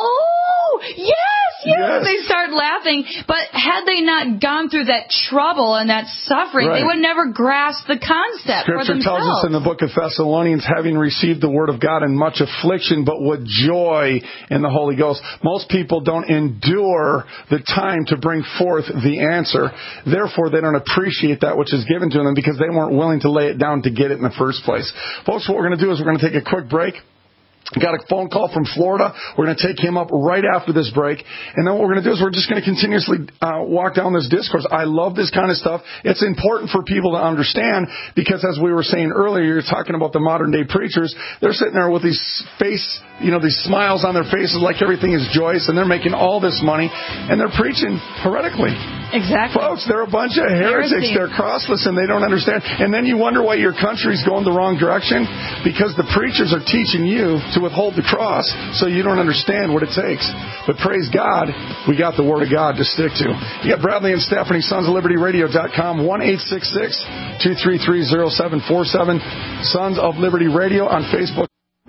oh, yes, yes, yes. They start laughing. But had they not gone through that trouble and that suffering, right. they would never grasp the concept Scripture for themselves. tells us in the book of Thessalonians, having received the word of God in much affliction, but with joy in the Holy Ghost. Most people don't endure the time to bring forth the answer. Therefore, they don't appreciate that which is given to them because they weren't willing to lay it down to get it in the first place. Folks, what we're going to do is we're going to take a quick break. Got a phone call from Florida. We're going to take him up right after this break. And then what we're going to do is we're just going to continuously uh, walk down this discourse. I love this kind of stuff. It's important for people to understand because as we were saying earlier, you're talking about the modern day preachers. They're sitting there with these face, you know, these smiles on their faces like everything is joyous and they're making all this money and they're preaching heretically. Exactly. Folks, they're a bunch of heretics. Heresy. They're crossless and they don't understand. And then you wonder why your country's going the wrong direction because the preachers are teaching you to withhold the cross so you don't understand what it takes. But praise God, we got the Word of God to stick to. You got Bradley and Stephanie, sons of liberty radio dot com, one eight six six, two three three, zero seven four seven, Sons of Liberty Radio on Facebook.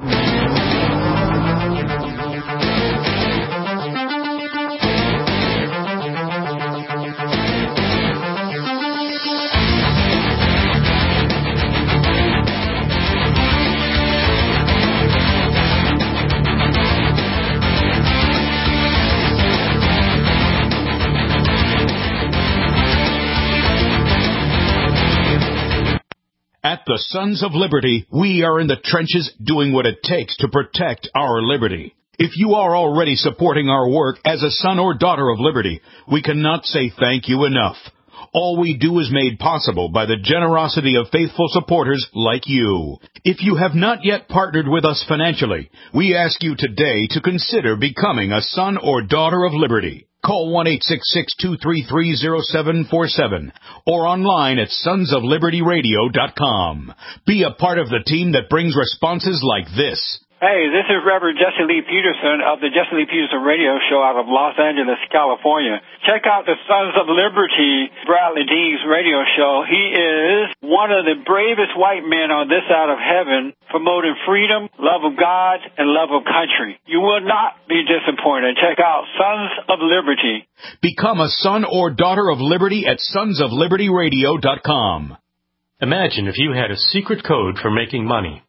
At the Sons of Liberty, we are in the trenches doing what it takes to protect our liberty. If you are already supporting our work as a son or daughter of liberty, we cannot say thank you enough. All we do is made possible by the generosity of faithful supporters like you. If you have not yet partnered with us financially, we ask you today to consider becoming a son or daughter of liberty. Call one eight six six, two three three, zero seven four seven or online at sons of liberty radio dot com. Be a part of the team that brings responses like this. Hey, this is Reverend Jesse Lee Peterson of the Jesse Lee Peterson radio show out of Los Angeles, California. Check out the Sons of Liberty, Bradley Dean's radio show. He is one of the bravest white men on this side of heaven, promoting freedom, love of God, and love of country. You will not be disappointed. Check out Sons of Liberty. Become a son or daughter of liberty at sons of liberty radio dot com. Imagine if you had a secret code for making money.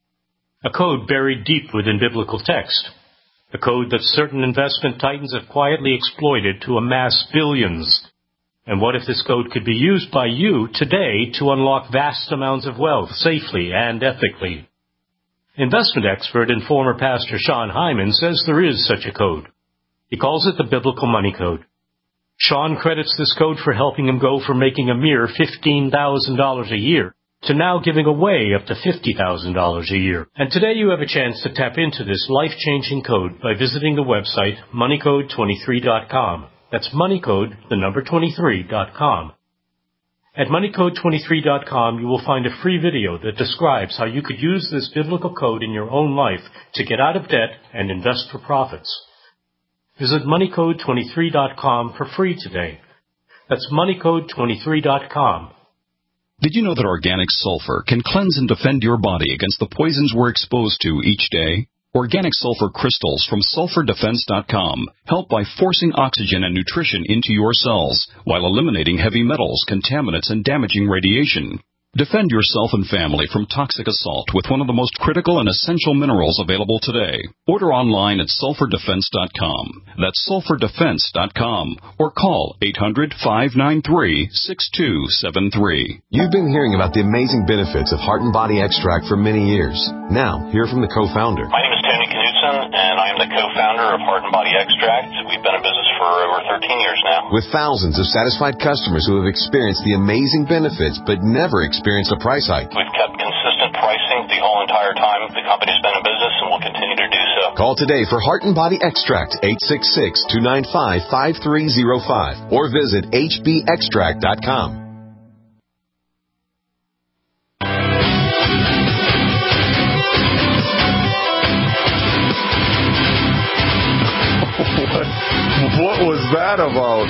A code buried deep within biblical text. A code that certain investment titans have quietly exploited to amass billions. And what if this code could be used by you today to unlock vast amounts of wealth safely and ethically? Investment expert and former pastor Sean Hyman says there is such a code. He calls it the Biblical Money Code. Sean credits this code for helping him go from making a mere fifteen thousand dollars a year to now giving away up to fifty thousand dollars a year. And today you have a chance to tap into this life-changing code by visiting the website money code twenty-three dot com. That's moneycode, the number twenty-three dot com. At money code twenty-three dot com, you will find a free video that describes how you could use this biblical code in your own life to get out of debt and invest for profits. Visit money code twenty-three dot com for free today. That's money code twenty-three dot com. Did you know that organic sulfur can cleanse and defend your body against the poisons we're exposed to each day? Organic sulfur crystals from sulfur defense dot com help by forcing oxygen and nutrition into your cells while eliminating heavy metals, contaminants, and damaging radiation. Defend yourself and family from toxic assault with one of the most critical and essential minerals available today. Order online at sulfur defense dot com. That's sulfur defense dot com. Or call eight hundred, five nine three, six two seven three. You've been hearing about the amazing benefits of Heart and Body Extract for many years. Now, hear from the co-founder. My name is Tony Knudsen, and I am the co-founder of Heart and Body Extract. We've been in business for over thirteen years now. With thousands of satisfied customers who have experienced the amazing benefits but never experienced a price hike. We've kept consistent pricing the whole entire time the company's been in business, and will continue to do so. Call today for Heart and Body Extract, eight six six, two nine five, five three zero five, or visit h b extract dot com. What was that about?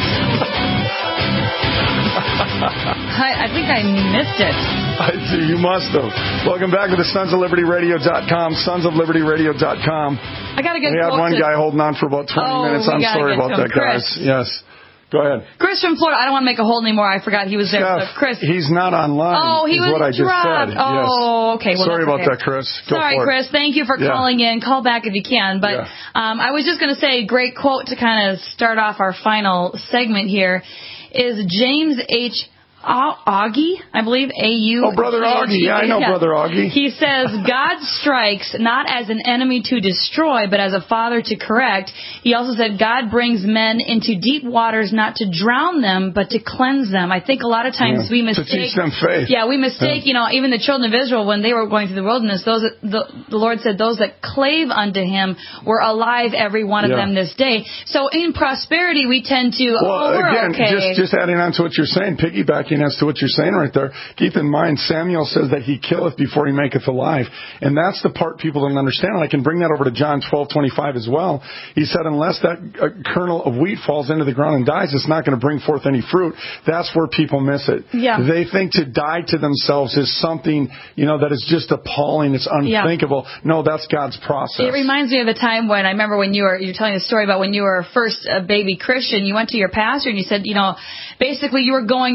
I, I think I missed it. I see, you must have. Welcome back to the sons of liberty radio dot com, sons of liberty radio dot com. I got to get We had one to... guy holding on for about twenty oh, minutes. I'm sorry about that, Chris. guys. Yes. Go ahead. Chris from Florida. I don't want to make a hold anymore. I forgot he was there. Jeff, so Chris. He's not online. Oh, he is was what I just dropped. said. Oh, yes. okay. Well, sorry about okay. that, Chris. Go Sorry, for Chris. It. Thank you for yeah. calling in. Call back if you can. But yeah. um, I was just going to say, great quote to kind of start off our final segment here is James H. Augie, I believe, A U. Oh, Brother Augie. Yeah, I know yeah. Brother Augie. He says, God strikes not as an enemy to destroy, but as a father to correct. He also said, God brings men into deep waters not to drown them, but to cleanse them. I think a lot of times yeah. we mistake... To teach them faith. Yeah, we mistake, yeah. you know, even the children of Israel, when they were going through the wilderness, those the, the Lord said, those that clave unto him were alive, every one of yeah. them this day. So in prosperity, we tend to, well, oh, we're again, okay. just, just adding on to what you're saying, piggybacking as to what you're saying right there, keep in mind, Samuel says that he killeth before he maketh alive. And that's the part people don't understand. And I can bring that over to John twelve twenty-five as well. He said, unless that uh, kernel of wheat falls into the ground and dies, it's not going to bring forth any fruit. That's where people miss it. Yeah. They think to die to themselves is something, you know, that is just appalling. It's unthinkable. Yeah. No, that's God's process. It reminds me of the time when, I remember when you were, you were telling a story about when you were first a baby Christian, you went to your pastor and you said, you know, basically you were going through it.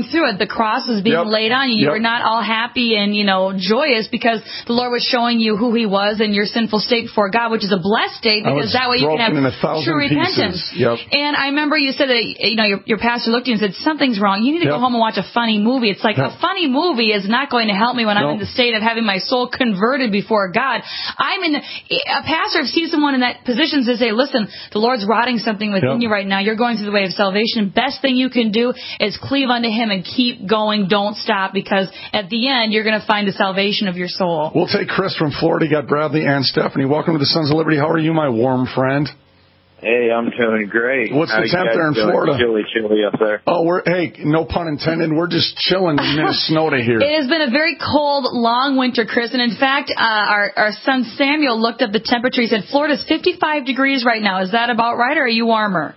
the cross was being Yep. laid on you. You Yep. were not all happy and, you know, joyous because the Lord was showing you who he was and your sinful state before God, which is a blessed state I because was that way you can broken in a have thousand true pieces. repentance. Yep. And I remember you said that, you know, your, your pastor looked at you and said, something's wrong. You need to Yep. go home and watch a funny movie. It's like Yep. a funny movie is not going to help me when I'm Nope. in the state of having my soul converted before God. I'm in, a pastor sees someone in that position to say, listen, the Lord's rotting something within Yep. you right now. You're going through the way of salvation. Best thing you can do is cleave unto him and keep going. Don't stop, because at the end, you're going to find the salvation of your soul. We'll take Chris from Florida. You got Bradley and Stephanie. Welcome to the Sons of Liberty. How are you, my warm friend? Hey, I'm doing great. What's How the you temp guys there in doing? Florida? Chilly, chilly up there. Oh, we're, hey, no pun intended. We're just chilling in Minnesota here. It has been a very cold, long winter, Chris. And in fact, uh, our, our son Samuel looked up the temperature. He said Florida's fifty-five degrees right now. Is that about right, or are you warmer?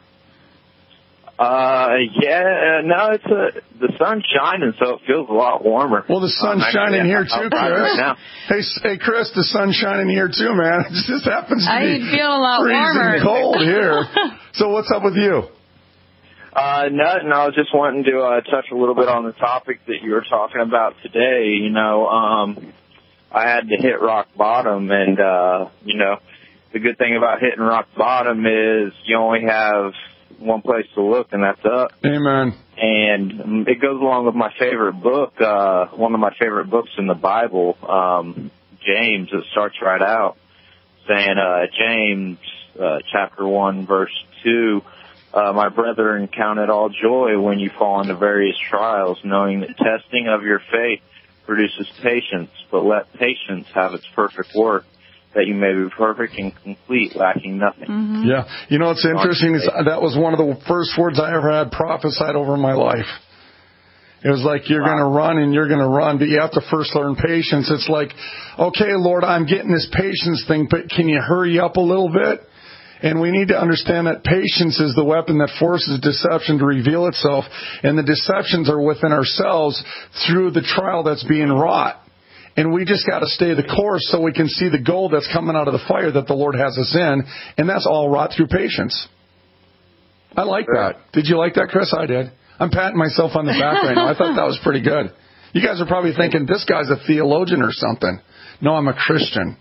Uh, yeah, no, it's a, the sun's shining, so it feels a lot warmer. Well, the sun's Um, shining actually, here I'm too, outside Chris. right now. Hey, s- hey, Chris, the sun's shining here too, man. It just happens to I be feel a lot freezing warmer. cold here. So what's up with you? Uh, nothing. I was just wanting to uh, touch a little bit on the topic that you were talking about today. You know, um, I had to hit rock bottom, and uh, you know, the good thing about hitting rock bottom is you only have one place to look, and that's up. Amen. And it goes along with my favorite book, uh, one of my favorite books in the Bible, um, James. It starts right out saying, uh, James, uh, chapter one, verse two, uh, my brethren, count it all joy when you fall into various trials, knowing that testing of your faith produces patience, but let patience have its perfect work, that you may be perfect and complete, lacking nothing. Mm-hmm. Yeah. You know what's interesting is that was one of the first words I ever had prophesied over my life. It was like, you're wow. going to run and you're going to run, but you have to first learn patience. It's like, okay, Lord, I'm getting this patience thing, but can you hurry up a little bit? And we need to understand that patience is the weapon that forces deception to reveal itself. And the deceptions are within ourselves through the trial that's being wrought. And we just got to stay the course so we can see the gold that's coming out of the fire that the Lord has us in. And that's all wrought through patience. I like that. Did you like that, Chris? I did. I'm patting myself on the back right now. I thought that was pretty good. You guys are probably thinking, this guy's a theologian or something. No, I'm a Christian.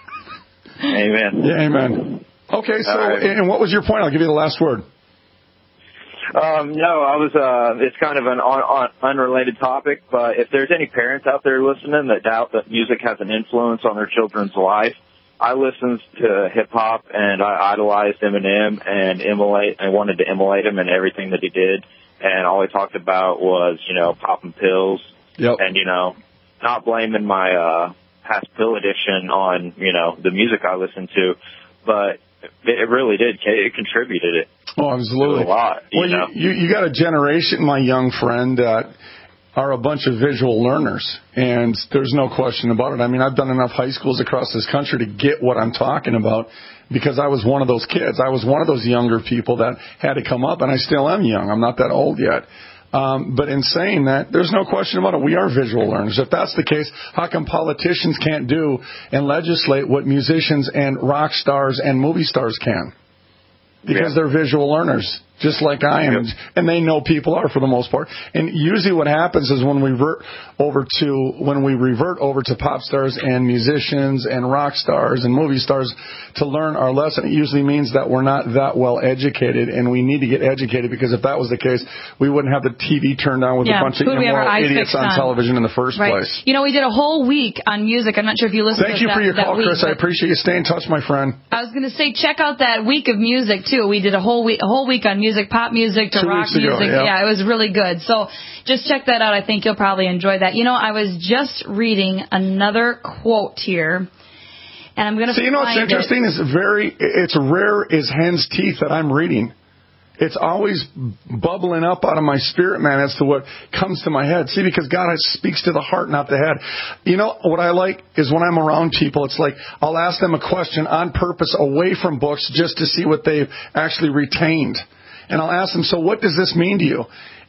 Amen. Yeah, amen. Okay, so, right. And what was your point? I'll give you the last word. Um, no, I was, uh, it's kind of an on, on, unrelated topic, but if there's any parents out there listening that doubt that music has an influence on their children's life, I listened to hip hop and I idolized Eminem and emulate, I wanted to emulate him in everything that he did. And all he talked about was, you know, popping pills. Yep. And, you know, not blaming my, uh, past pill addiction on, you know, the music I listened to, but it really did. It contributed it. Oh, absolutely. A lot. You well, know? you, you, you got a generation, my young friend, that are a bunch of visual learners, and there's no question about it. I mean, I've done enough high schools across this country to get what I'm talking about because I was one of those kids. I was one of those younger people that had to come up, and I still am young. I'm not that old yet. Um, but in saying that, there's no question about it. We are visual learners. If that's the case, how come politicians can't do and legislate what musicians and rock stars and movie stars can? Because yeah. they're visual learners, just like I am. Yep. And they know people are for the most part. And usually what happens is when we revert over to, when we revert over to pop stars and musicians and rock stars and movie stars to learn our lesson, it usually means that we're not that well educated, and we need to get educated, because if that was the case, we wouldn't have the T V turned on with yeah. a bunch of immoral idiots on, on television in the first right. place. You know, we did a whole week on music. I'm not sure if you listened Thank to you that, for your that call, week, Chris. I appreciate you. Stay in touch, my friend. I was going to say, check out that week of music, too. We did a whole week, a whole week on music, pop music to Two rock weeks ago, music. yeah. yeah, it was really good. So just check that out. I think you'll probably enjoy that. You know, I was just reading another quote here, and I'm going to So you know what's interesting it. is very, it's rare as hen's teeth that I'm reading. It's always bubbling up out of my spirit, man, as to what comes to my head. See, because God speaks to the heart, not the head. You know, what I like is when I'm around people, it's like I'll ask them a question on purpose away from books just to see what they've actually retained. And I'll ask them, so what does this mean to you?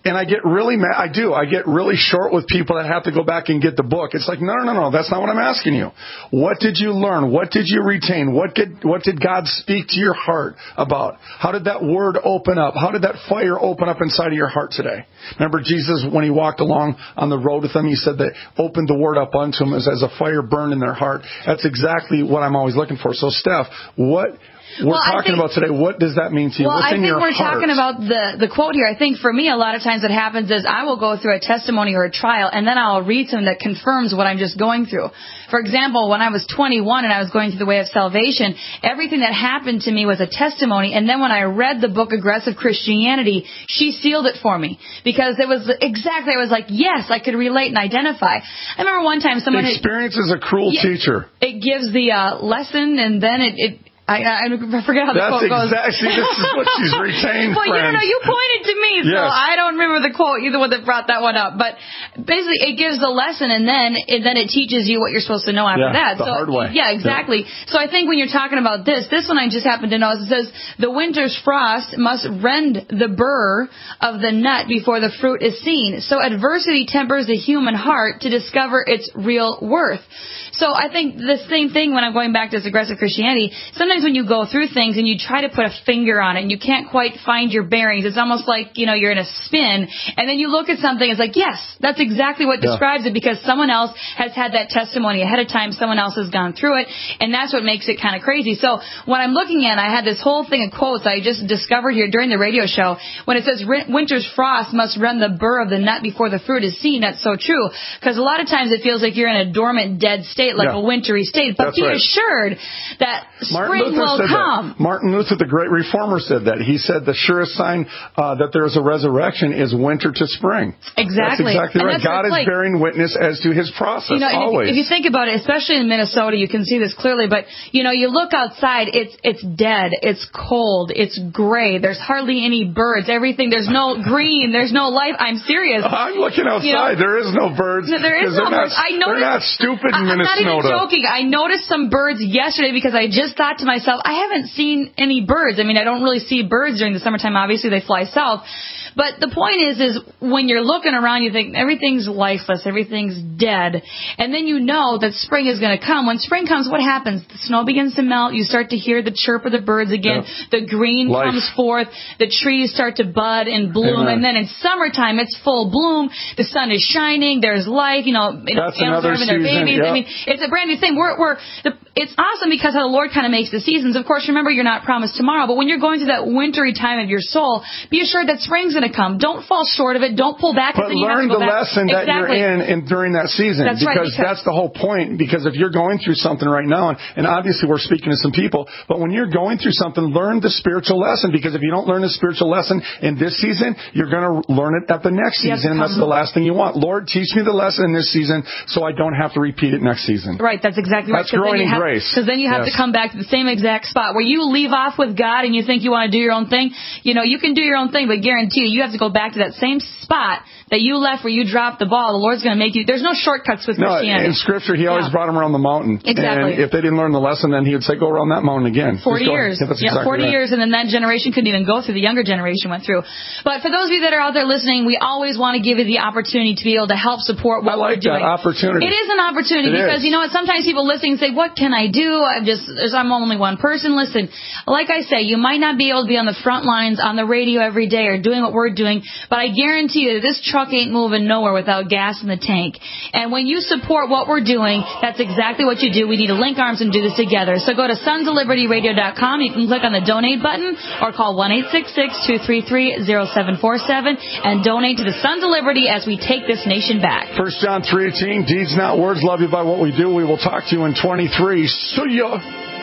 And I get really mad. I do. I get really short with people that have to go back and get the book. It's like, no, no, no, no. That's not what I'm asking you. What did you learn? What did you retain? What did, what did God speak to your heart about? How did that word open up? How did that fire open up inside of your heart today? Remember Jesus, when he walked along on the road with them, he said that opened the word up unto them as, as a fire burned in their heart. That's exactly what I'm always looking for. So, Steph, what... We're well, talking think, about today. What does that mean to you? Well, What's I in think your we're heart? talking about the, the quote here. I think for me, a lot of times what happens is I will go through a testimony or a trial, and then I'll read something that confirms what I'm just going through. For example, when I was twenty-one and I was going through the way of salvation, everything that happened to me was a testimony. And then when I read the book Aggressive Christianity, she sealed it for me. Because it was exactly, I was like, yes, I could relate and identify. I remember one time someone... Experience is a cruel yeah, teacher. It gives the uh, lesson, and then it... it I, I forget how the That's quote goes. That's exactly, this is what she's retained, Well, you don't know, you pointed to me, so yes. I don't remember the quote. You're the one that brought that one up. But basically, it gives the lesson, and then it, then it teaches you what you're supposed to know after yeah, that. the so, hard way. Yeah, exactly. Yeah. So I think when you're talking about this, this one I just happen to know, it says, the winter's frost must rend the burr of the nut before the fruit is seen. So adversity tempers the human heart to discover its real worth. So I think the same thing when I'm going back to this aggressive Christianity. Sometimes when you go through things and you try to put a finger on it and you can't quite find your bearings, it's almost like, you know, you're in a spin, and then you look at something, it's like, yes, that's exactly what yeah. describes it, because someone else has had that testimony ahead of time, someone else has gone through it, and that's what makes it kind of crazy. So when I'm looking at, I had this whole thing of quotes I just discovered here during the radio show, when it says, winter's frost must rend the burr of the nut before the fruit is seen. That's so true, because a lot of times it feels like you're in a dormant, dead state, like yeah. a wintry state, but That's be right. assured that Martin spring Luther will said come. That. Martin Luther, the great reformer, said that. He said the surest sign uh, that there is a resurrection is winter to spring. Exactly. That's exactly and right. that's God is like, bearing witness as to his process, you know, always. If, if you think about it, especially in Minnesota, you can see this clearly, but, you know, you look outside, it's it's dead, it's cold, it's gray, there's hardly any birds, everything, there's no green, there's no life. I'm serious. I'm looking outside. You know, there is no birds. There is no birds. Not, I noticed, they're not stupid in I'm Minnesota. I'm not even joking. I noticed some birds yesterday because I just thought to myself, I haven't seen any birds. I mean, I don't really see birds during the summertime. Obviously, they fly south. But the point is, is when you're looking around, you think everything's lifeless, everything's dead. And then you know that spring is going to come. When spring comes, what happens? The snow begins to melt. You start to hear the chirp of the birds again. Yep. The green Life. comes forth. The trees start to bud and bloom. Amen. And then in summertime, it's full bloom. The sun is shining. There's life. You know, That's animals are having their babies. Yep. I mean, it's a brand new thing. We're, we're, the, it's awesome because how the Lord kind of makes the seasons. Of course, remember, you're not promised tomorrow. But when you're going through that wintry time of your soul, be assured that spring's going to come. Don't fall short of it. Don't pull back. But and then you learn have to go the back. lesson exactly. that you're in, in during that season. That's because, right, because that's the whole point. Because if you're going through something right now, and, and obviously we're speaking to some people, but when you're going through something, learn the spiritual lesson. Because if you don't learn the spiritual lesson in this season, you're going to learn it at the next season. And that's the last thing you want. Lord, teach me the lesson in this season so I don't have to repeat it next season. Right, that's exactly right. That's growing in grace. Because then you have yes. to come back to the same exact spot where you leave off with God and you think you want to do your own thing. You know, you can do your own thing, but guarantee you, you have to go back to that same spot that you left where you dropped the ball. The Lord's going to make you. There's no shortcuts with no, Christianity. In Scripture, He always yeah. brought them around the mountain. Exactly. And if they didn't learn the lesson, then He would say, go around that mountain again. Forty years. Yeah, yeah exactly forty right. years, and then that generation couldn't even go through. The younger generation went through. But for those of you that are out there listening, we always want to give you the opportunity to be able to help support what I like we're doing. that opportunity. It is an opportunity it because is. you know what? Sometimes people listening say, "What can I do? I'm just I'm only one person." Listen, like I say, you might not be able to be on the front lines on the radio every day or doing what we're doing, but I guarantee you that this truck ain't moving nowhere without gas in the tank. And when you support what we're doing, that's exactly what you do. We need to link arms and do this together. So go to sons of liberty radio dot com. You can click on the donate button or call one eight six six, two three three, zero seven four seven and donate to the Sons of Liberty as we take this nation back. First John three eighteen, deeds not words, love you by what we do. We will talk to you in twenty-three. See ya.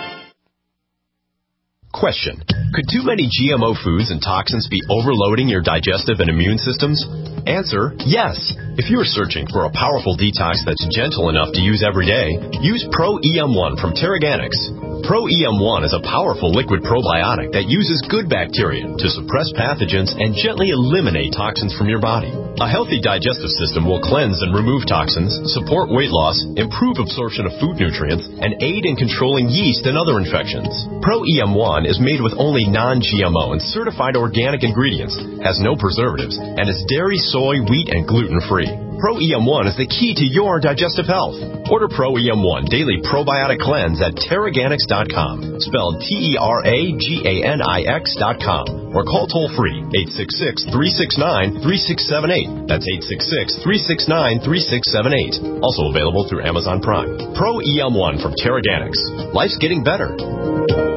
Question. Could too many G M O foods and toxins be overloading your digestive and immune systems? Answer, yes. If you are searching for a powerful detox that's gentle enough to use every day, use Pro E M one from Terraganics. Pro E M one is a powerful liquid probiotic that uses good bacteria to suppress pathogens and gently eliminate toxins from your body. A healthy digestive system will cleanse and remove toxins, support weight loss, improve absorption of food nutrients, and aid in controlling yeast and other infections. Pro E M one is made with only non-G M O and certified organic ingredients, has no preservatives, and is dairy, soy, wheat, and gluten-free. Pro E M one is the key to your digestive health. Order Pro E M one Daily Probiotic Cleanse at Terraganics dot com, spelled T E R A G A N I X dot com, or call toll-free eight six six, three six nine, three six seven eight. That's eight six six, three six nine, three six seven eight. Also available through Amazon Prime. Pro E M one from Terraganics. Life's getting better.